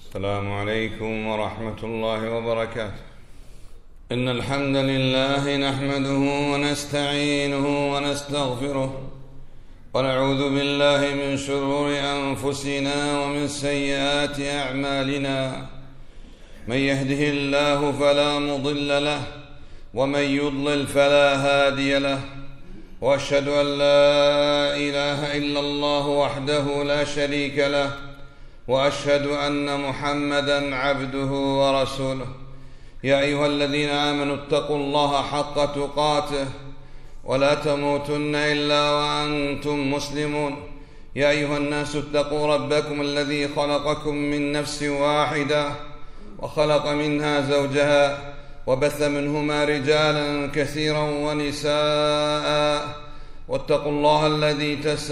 السلام عليكم ورحمة الله وبركاته. إن الحمد لله نحمده ونستعينه ونستغفره ونعوذ بالله من شرور أنفسنا ومن سيئات أعمالنا. من يهده الله فلا مضل له ومن يضلل فلا هادي له، وأشهد أن لا إله إلا الله وحده لا شريك له، وأشهد أن محمدًا عبده ورسوله. يا أيها الذين آمنوا اتقوا الله حق تقاته ولا تموتن إلا وأنتم مسلمون. يا أيها الناس اتقوا ربكم الذي خلقكم من نفس واحدة وخلق منها زوجها وبث منهما رجالا كثيرا ونساء، واتقوا الله الذي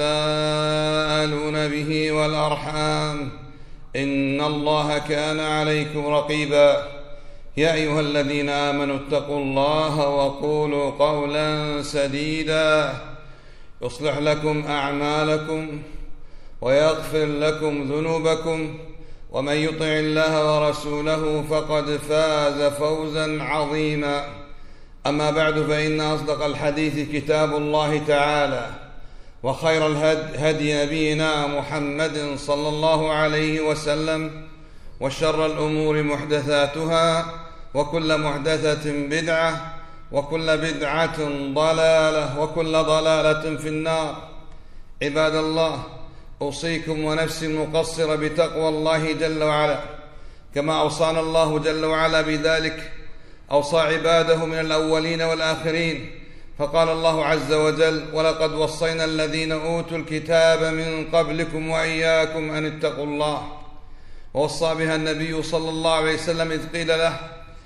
تساءلون به والأرحام إن الله كان عليكم رقيبا. يا أيها الذين آمنوا اتقوا الله وقولوا قولا سديدا يصلح لكم أعمالكم ويغفر لكم ذنوبكم، ومن يطع الله ورسوله فقد فاز فوزا عظيما. أما بعد، فإن أصدق الحديث كتاب الله تعالى، وخير الهدي نبينا محمد صلى الله عليه وسلم، وشر الأمور محدثاتها، وكل محدثة بدعة، وكل بدعة ضلالة، وكل ضلالة في النار. عباد الله، أوصيكم ونفسي المقصرة بتقوى الله جل وعلا، كما أوصانا الله جل وعلا بذلك أوصى عباده من الأولين والآخرين. فقال الله عز وجل: ولقد وصينا الذين أوتوا الكتاب من قبلكم وإياكم أن اتقوا الله. ووصى بها النبي صلى الله عليه وسلم إذ قيل له: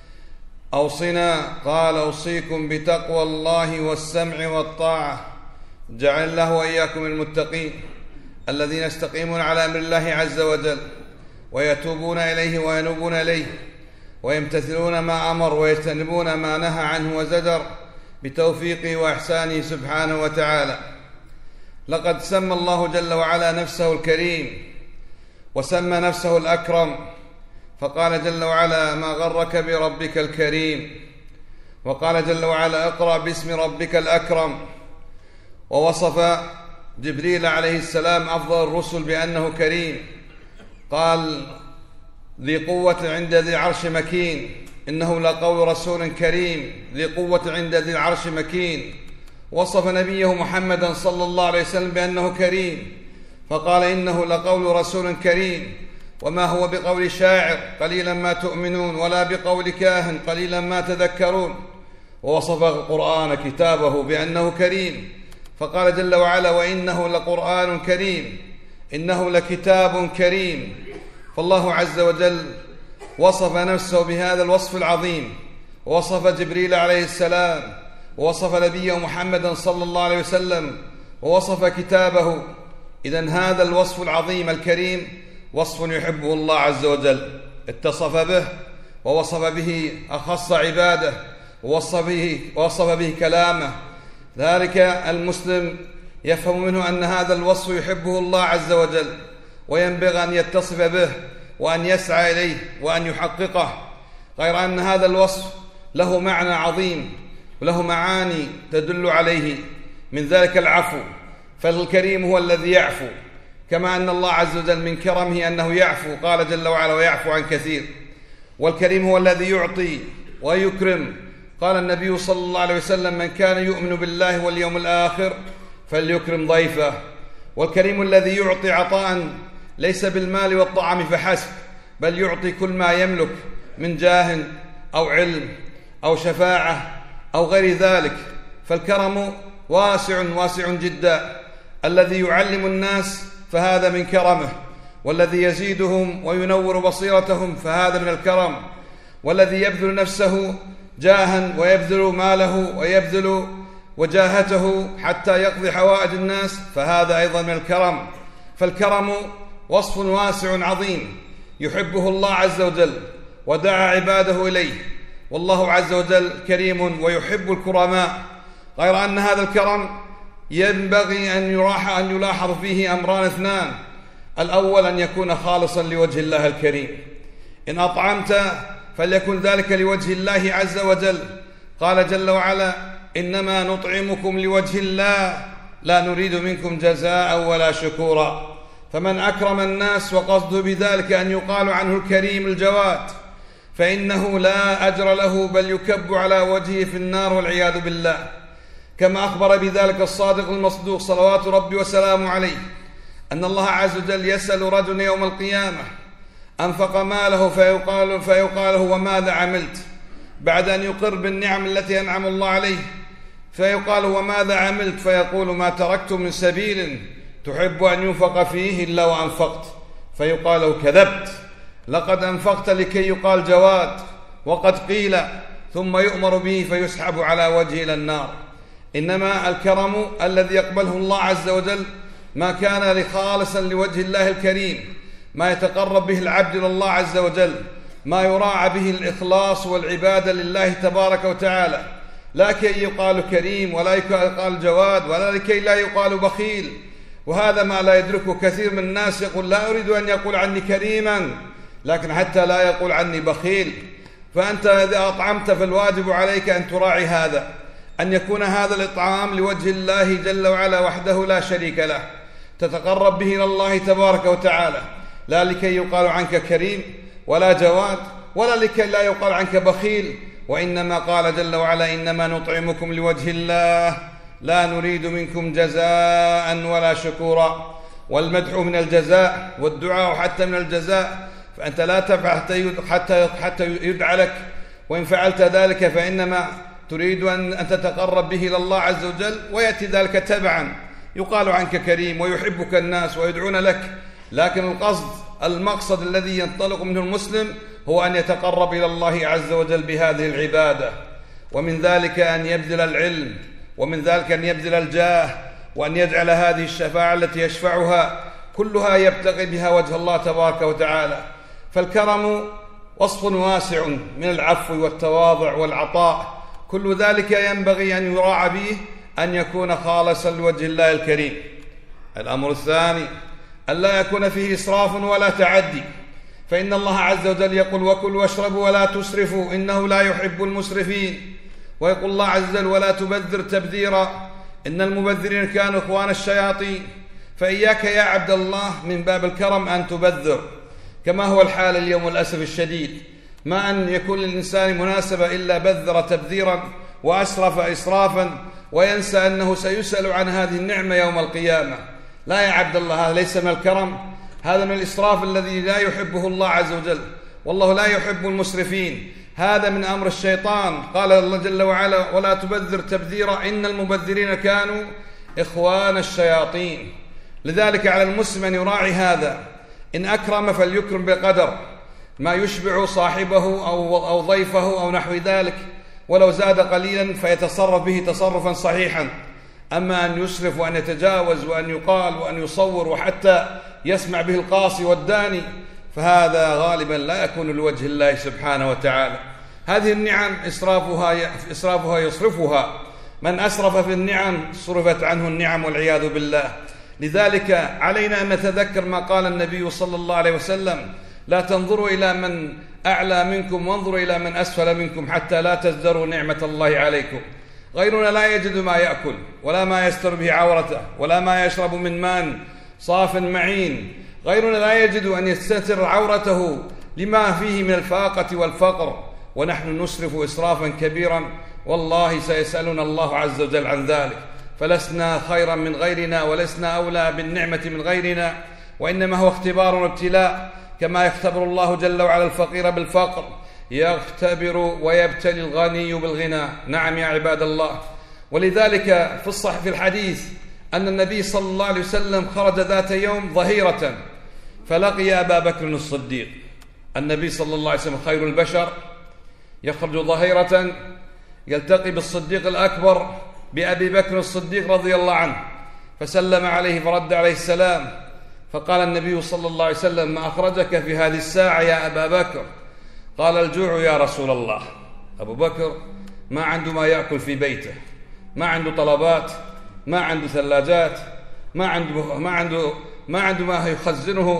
أوصنا، قال: أوصيكم بتقوى الله والسمع والطاعة. جعل الله وإياكم المتقين الذين يستقيمون على أمر الله عز وجل، ويتوبون إليه وينوبون إليه، ويمتثلون ما أمر ويجتنبون ما نهى عنه وزجر، بتوفيقه وإحسانه سبحانه وتعالى. لقد سمى الله جل وعلا نفسه الكريم، وسمى نفسه الأكرم، فقال جل وعلا: ما غرك بربك الكريم. وقال جل وعلا: اقرأ باسم ربك الأكرم. ووصف جبريل عليه السلام أفضل الرسل بأنه كريم، قال: ذي قوة عند ذي العرش مكين، إنه لقول رسول كريم ذي قوة عند ذي العرش مكين. وصف نبيه محمدا صلى الله عليه وسلم بأنه كريم، فقال: إنه لقول رسول كريم، وما هو بقول شاعر قليلا ما تؤمنون، ولا بقول كاهن قليلا ما تذكرون. ووصف القرآن كتابه بأنه كريم، فقال جل وعلا: وإنه لقرآن كريم، إنه لكتاب كريم. فالله عز وجل وصف نفسه بهذا الوصف العظيم، ووصف جبريل عليه السلام، ووصف نبيه محمدا صلى الله عليه وسلم، ووصف كتابه. إذن هذا الوصف العظيم الكريم وصف يحبه الله عز وجل، اتصف به ووصف به أخص عباده، ووصف به كلامه. ذلك المسلم يفهم منه أن هذا الوصف يحبه الله عز وجل، وينبغي أن يتصف به وأن يسعى إليه وأن يحققه. غير أن هذا الوصف له معنى عظيم وله معاني تدل عليه، من ذلك العفو، فالكريم هو الذي يعفو، كما أن الله عز وجل من كرمه أنه يعفو، قال جل وعلا: ويعفو عن كثير. والكريم هو الذي يعطي ويكرم، قال النبي صلى الله عليه وسلم: من كان يؤمن بالله واليوم الآخر فليكرم ضيفه. والكريم الذي يعطي عطاء ليس بالمال والطعام فحسب، بل يعطي كل ما يملك من جاه أو علم أو شفاعة أو غير ذلك. فالكرم واسع جدا. الذي يعلم الناس فهذا من كرمه، والذي يزيدهم وينور بصيرتهم فهذا من الكرم، والذي يبذل نفسه جاها ويبذل ماله ويبذل وجاهته حتى يقضي حوائج الناس فهذا أيضا من الكرم. فالكرم وصف واسع عظيم يحبه الله عز وجل ودعا عباده إليه، والله عز وجل كريم ويحب الكرماء. غير أن هذا الكرم ينبغي أن يلاحظ فيه أمران اثنان: الأول أن يكون خالصا لوجه الله الكريم، إن أطعمت فليكن ذلك لوجه الله عز وجل. قال جل وعلا: إنما نطعمكم لوجه الله لا نريد منكم جزاء ولا شكورا. فمن أكرم الناس وقصده بذلك أن يقال عنه الكريم الجواد، فإنه لا أجر له بل يكب على وجهه في النار والعياذ بالله، كما أخبر بذلك الصادق المصدوق صلوات ربي وسلامه عليه أن الله عز وجل يسأل رجل يوم القيامة أنفق ماله فيقال له: وماذا عملت؟ بعد أن يقر بالنعم التي أنعم الله عليه، فيقال: وماذا عملت؟ فيقول: ما تركت من سبيل تحب أن ينفق فيه إلا وأنفقت. فيقال له: كذبت، لقد أنفقت لكي يقال جواد، وقد قيل، ثم يؤمر به فيسحب على وجهه إلى النار. إنما الكرم الذي يقبله الله عز وجل ما كان خالصا لوجه الله الكريم، ما يتقرب به العبد إلى الله عز وجل، ما يراعى به الإخلاص والعبادة لله تبارك وتعالى، لا كي يقال كريم ولا يقال جواد ولا لكي لا يقال بخيل. وهذا ما لا يدركه كثير من الناس، يقول: لا أريد أن يقول عني كريما، لكن حتى لا يقول عني بخيل. فأنت إذا أطعمت فالواجب عليك أن تراعي هذا، أن يكون هذا الإطعام لوجه الله جل وعلا وحده لا شريك له، تتقرب به إلى الله تبارك وتعالى، لا لكي يقال عنك كريم ولا جواد ولا لكي لا يقال عنك بخيل، وإنما قال جل وعلا: إنما نطعمكم لوجه الله لا نريد منكم جزاء ولا شكورا. والمدح من الجزاء والدعاء حتى من الجزاء، فأنت لا تفعل حتى يدعى لك، وإن فعلت ذلك فإنما تريد أن تتقرب به إلى الله عز وجل، ويأتي ذلك تبعا، يقال عنك كريم ويحبك الناس ويدعون لك، لكن المقصد الذي ينطلق منه المسلم هو أن يتقرب إلى الله عز وجل بهذه العبادة. ومن ذلك أن يبذل العلم، ومن ذلك أن يبذل الجاه، وأن يجعل هذه الشفاعة التي يشفعها كلها يبتغي بها وجه الله تبارك وتعالى. فالكرم وصف واسع من العفو والتواضع والعطاء، كل ذلك ينبغي أن يراعى به أن يكون خالصا لوجه الله الكريم. الأمر الثاني أن لا يكون فيه إسراف ولا تعدي، فإن الله عز وجل يقول: وكلوا واشربوا ولا تسرفوا إنه لا يحب المسرفين. ويقول الله عز وجل: ولا تبذر تبذيرا إن المبذرين كانوا إخوان الشياطين. فإياك يا عبد الله من باب الكرم أن تبذر، كما هو الحال اليوم للأسف الشديد، ما أن يكون للإنسان مناسبة إلا بذر تبذيرا وأسرف إسرافا، وينسى أنه سيسأل عن هذه النعمة يوم القيامة. لا يا عبد الله، هذا ليس من الكرم، هذا من الإسراف الذي لا يحبه الله عز وجل، والله لا يحب المسرفين، هذا من أمر الشيطان. قال الله جل وعلا: ولا تبذر تبذيرا إن المبذرين كانوا إخوان الشياطين. لذلك على المسلم أن يراعي هذا، إن أكرم فليكرم بقدر ما يشبع صاحبه أو ضيفه أو نحو ذلك، ولو زاد قليلا فيتصرف به تصرفا صحيحا. أما أن يسرف وأن يتجاوز وأن يقال وأن يصور وحتى يسمع به القاصي والداني، فهذا غالبا لا يكون لوجه الله سبحانه وتعالى. هذه النعم إسرافها يصرفها، من أسرف في النعم صرفت عنه النعم والعياذ بالله. لذلك علينا أن نتذكر ما قال النبي صلى الله عليه وسلم: لا تنظروا إلى من أعلى منكم وانظروا إلى من أسفل منكم حتى لا تزدروا نعمة الله عليكم. غيرنا لا يجد ما يأكل ولا ما يستر به عورته ولا ما يشرب من ماء صاف معين، غيرنا لا يجد أن يستتر عورته لما فيه من الفاقة والفقر، ونحن نسرف إسرافا كبيرا، والله سيسألنا الله عز وجل عن ذلك. فلسنا خيرا من غيرنا ولسنا أولى بالنعمة من غيرنا، وإنما هو اختبار وابتلاء، كما يختبر الله جل وعلا الفقير بالفقر، يختبر ويبتلي الغني بالغنى. نعم يا عباد الله. ولذلك في الحديث أن النبي صلى الله عليه وسلم خرج ذات يوم ظهيرة فلقي أبا بكر الصديق. النبي صلى الله عليه وسلم خير البشر يخرج ظهيرة يلتقي بالصديق الأكبر بأبي بكر الصديق رضي الله عنه، فسلم عليه فرد عليه السلام، فقال النبي صلى الله عليه وسلم: ما أخرجك في هذه الساعة يا أبا بكر؟ قال: الجوع يا رسول الله. أبو بكر ما عنده ما يأكل في بيته، ما عنده طلبات، ما عنده ثلاجات، ما عنده ما يخزنه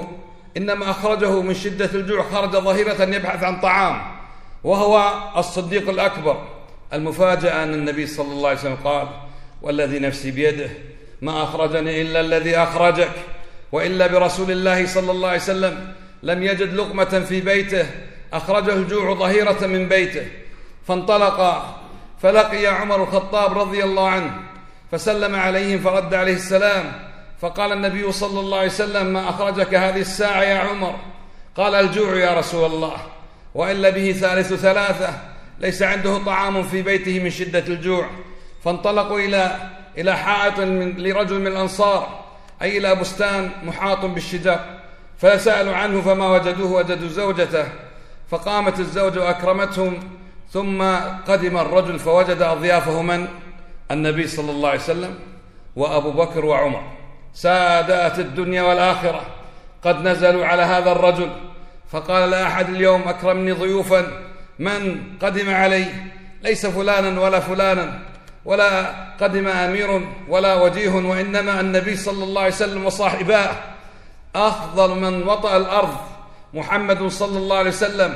إنما أخرجه من شدة الجوع، خرج ظهيرة يبحث عن طعام، وهو الصديق الأكبر. المفاجأة أن النبي صلى الله عليه وسلم قال: والذي نفسي بيده ما أخرجني إلا الذي أخرجك، وإلا برسول الله صلى الله عليه وسلم لم يجد لقمة في بيته، أخرجه الجوع ظهيرة من بيته. فانطلق فلقي عمر الخطاب رضي الله عنه فسلم عليهم فرد عليه السلام، فقال النبي صلى الله عليه وسلم: ما أخرجك هذه الساعة يا عمر؟ قال: الجوع يا رسول الله، وإلا به ثالث ثلاثة، ليس عنده طعام في بيته من شدة الجوع. فانطلقوا إلى حائط لرجل من الأنصار، أي إلى بستان محاط بالشجر، فسألوا عنه فما وجدوه، وجدوا زوجته، فقامت الزوجة وأكرمتهم. ثم قدم الرجل فوجد أضيافه من؟ النبي صلى الله عليه وسلم وأبو بكر وعمر، سادات الدنيا والآخرة، قد نزلوا على هذا الرجل. فقال: لا أحد اليوم أكرمني ضيوفا من قدم علي، ليس فلانا ولا فلانا، ولا قدم أمير ولا وجيه، وإنما النبي صلى الله عليه وسلم وصاحباه. أفضل من وطأ الأرض محمد صلى الله عليه وسلم،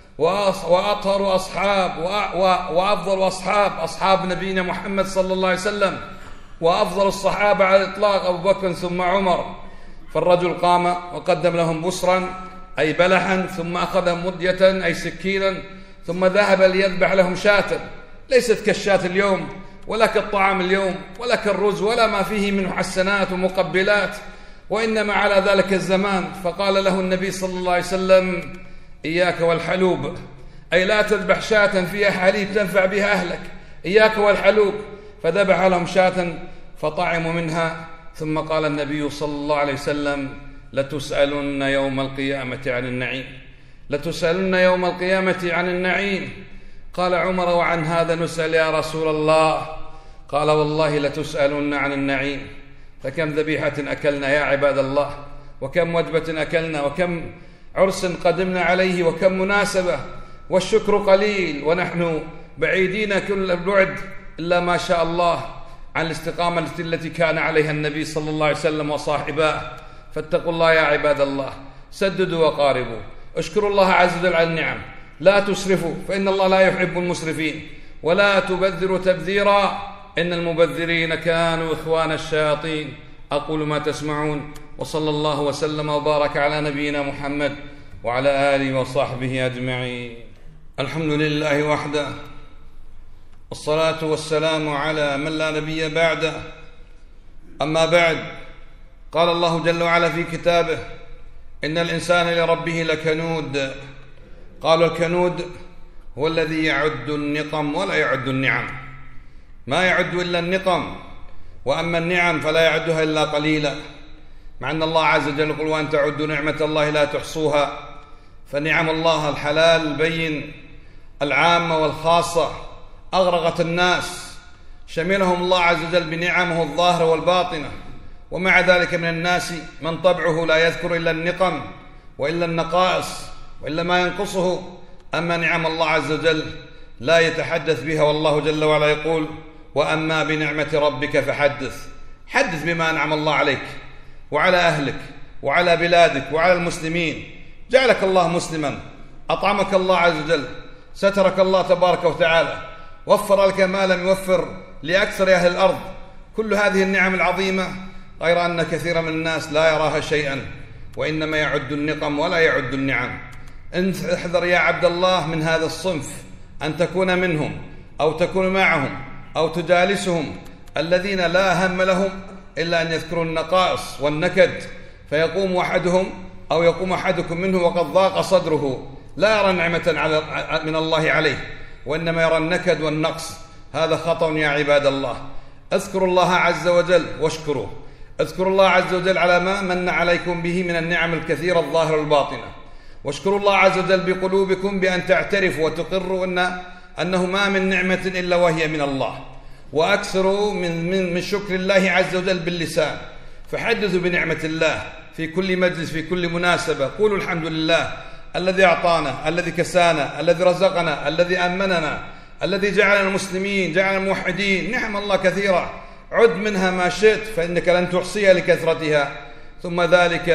وأطهر أصحاب وأفضل أصحاب نبينا محمد صلى الله عليه وسلم، وأفضل الصحابة على الإطلاق أبو بكر ثم عمر. فالرجل قام وقدم لهم بصرا أي بلحا، ثم أخذ مدية أي سكينا، ثم ذهب ليذبح لهم شاة، ليست كالشاة اليوم ولا كالطعام اليوم ولا كالرز ولا ما فيه من محسنات ومقبلات، وإنما على ذلك الزمان. فقال له النبي صلى الله عليه وسلم: إياك والحلوب، أي لا تذبح شاة فيها حليب تنفع بها أهلك، إياك والحلوب. فذبح لهم شاة فطعموا منها. ثم قال النبي صلى الله عليه وسلم: لتسألن يوم القيامة عن النعيم، لتسألن يوم القيامة عن النعيم. قال عمر: وعن هذا نسأل يا رسول الله؟ قال: والله لتسألن عن النعيم. فكم ذبيحة أكلنا يا عباد الله، وكم وجبة أكلنا، وكم عرس قدمنا عليه، وكم مناسبة، والشكر قليل، ونحن بعيدين كل البعد إلا ما شاء الله عن الاستقامة التي كان عليها النبي صلى الله عليه وسلم وصاحباه. فاتقوا الله يا عباد الله، سددوا وقاربوا، اشكروا الله عز وجل على النعم، لا تسرفوا فإن الله لا يحب المسرفين، ولا تبذروا تبذيرا إن المبذرين كانوا إخوان الشياطين. أقول ما تسمعون، وصلى الله وسلم وبارك على نبينا محمد وعلى آله وصحبه أجمعين. الحمد لله وحده، والصلاة والسلام على من لا نبي بعده. أما بعد، قال الله جل وعلا في كتابه: إن الإنسان لربه لكنود. قال: الكنود هو الذي يعد النقم ولا يعد النعم، ما يعد إلا النقم، وأما النعم فلا يعدها إلا قليلا، مع أن الله عز وجل يقول: وأن تعدوا نعمة الله لا تحصوها. فنعم الله الحلال البين العامة والخاصة أغرقت الناس، شملهم الله عز وجل بنعمه الظاهرة والباطنة. ومع ذلك من الناس من طبعه لا يذكر إلا النقم وإلا النقائص وإلا ما ينقصه، أما نعم الله عز وجل لا يتحدث بها. والله جل وعلا يقول: وأما بنعمة ربك فحدث. حدث بما أنعم الله عليك وعلى أهلك وعلى بلادك وعلى المسلمين. جعلك الله مسلما، أطعمك الله عز وجل، سترك الله تبارك وتعالى، وفر لك ما لم يوفر لأكثر أهل الأرض. كل هذه النعم العظيمة، غير أن كثيرا من الناس لا يراها شيئا، وإنما يعد النقم ولا يعد النعم. احذر يا عبد الله من هذا الصنف، أن تكون منهم أو تكون معهم أو تجالسهم الذين لا هم لهم إلا أن يذكروا النقائص والنكد، فيقوم أحدهم أو يقوم أحدكم منه وقد ضاق صدره، لا يرى نعمة من الله عليه، وإنما يرى النكد والنقص. هذا خطأ يا عباد الله. اذكروا الله عز وجل واشكروه، اذكروا الله عز وجل على ما من عليكم به من النعم الكثيرة الظاهرة والباطنة، واشكروا الله عز وجل بقلوبكم بأن تعترفوا وتقروا أنه ما من نعمة إلا وهي من الله، وأكثروا من شكر الله عز وجل باللسان. فحدثوا بنعمة الله في كل مجلس، في كل مناسبة. قولوا الحمد لله الذي أعطانا، الذي كسانا، الذي رزقنا، الذي أمننا، الذي جعلنا المسلمين، جعلنا الموحدين. نعم الله كثيرة، عد منها ما شئت فإنك لن تحصيها لكثرتها.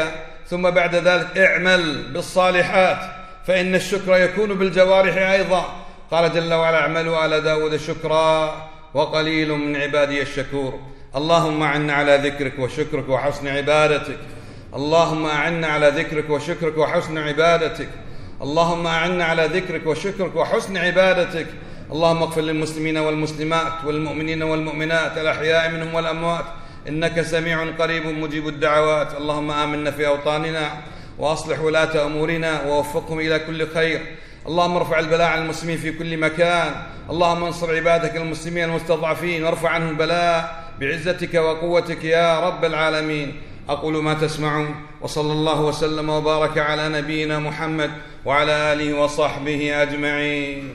ثم بعد ذلك اعمل بالصالحات، فإن الشكر يكون بالجوارح أيضا. قال جل وعلا: اعملوا آل داود شكرا وقليل من عبادي الشكور. اللهم أعنا على ذكرك وشكرك وحسن عبادتك. اللهم أعنا على ذكرك وشكرك وحسن عبادتك. اللهم أعنا على ذكرك وشكرك وحسن عبادتك. اللهم اغفر للمسلمين والمسلمات والمؤمنين والمؤمنات الأحياء منهم والأموات، إنك سميع قريب مجيب الدعوات. اللهم آمنا في أوطاننا وأصلح ولاة أمورنا ووفقهم إلى كل خير. اللهم ارفع البلاء عن المسلمين في كل مكان. اللهم انصر عبادك المسلمين المستضعفين وارفع عنهم البلاء بعزتك وقوتك يا رب العالمين. أقول ما تسمعون، وصلى الله وسلم وبارك على نبينا محمد وعلى آله وصحبه أجمعين.